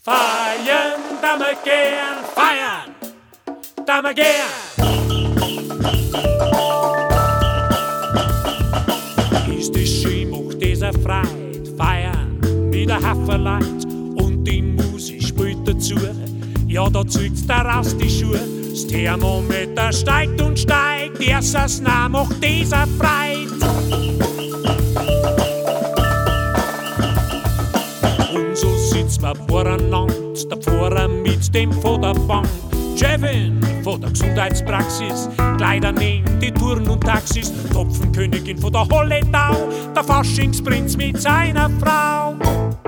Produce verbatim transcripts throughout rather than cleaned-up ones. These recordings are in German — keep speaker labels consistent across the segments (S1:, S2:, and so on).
S1: Feiern, da wir gern, feiern, da wir gern. Ist es schön, macht dieser Freit, feiern, wie der Haufen Leute und die Musik spielt dazu. Ja, da zieht's daraus die Schuhe, das Thermometer steigt und steigt, erstes nah macht dieser Freit. Und so sitzt man voreinander, der Pfarrer mit dem von der Bank, Chefin von der Gesundheitspraxis, Kleider nehmen die Touren und Taxis, Topfenkönigin von der Holledau, der Faschingsprinz mit seiner Frau.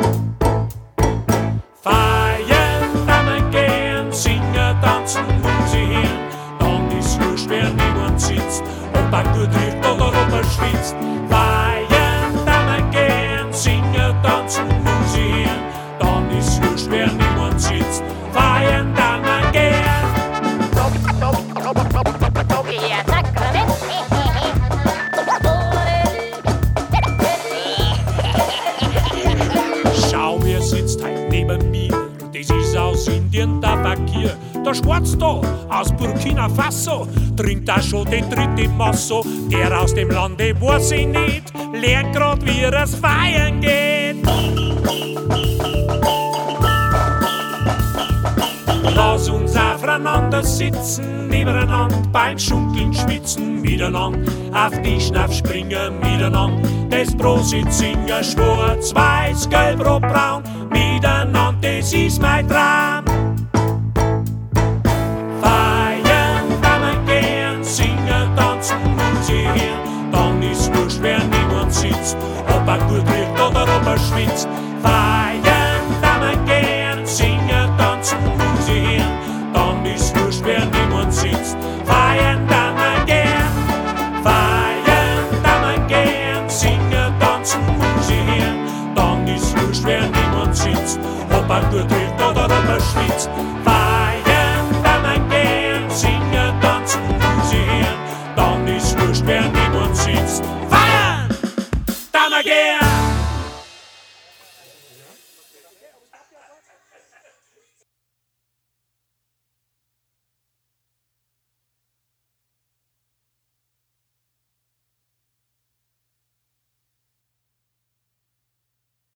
S1: Feiern, da wir gern, singen, tanzen, musizieren, dann ist wurscht, wer niemand sitzt, ob er gut riecht oder ob er schwitzt. Feiern, da wir gern, singen, tanzen, musizieren, dann ist wurscht, wer niemand sitzt. Feiern, da wir gern. Schau, wer sitzt halt neben mir, das ist aus Indien der Fakir. Der Schwarz da aus Burkina Faso trinkt auch schon den dritten Masso. Der aus dem Lande weiß ich nicht, lernt grad, wie es feiern geht. Lass uns aufeinander sitzen, nebeneinander beim Schunkeln schwitzen, miteinander auf die Schnauf springen, miteinander das Prosit singen, schwarz, weiß, gelb, rot, braun, miteinander, das ist mein Traum. Feiern, da wir gern, singen, tanzen, musizieren, dann ist wurscht, wer niemand sitzt, ob er gut riecht oder ob er schwitzt. Feiern, da wir gern, singen, tanzen, musizieren, dann ist wurscht, wer niemand sitzt. Feiern, da wir gern, feiern, da wir gern, singen, tanzen, musizieren, dann ist wurscht, wer niemand sitzt, ob er gut riecht oder ob er schwitzt.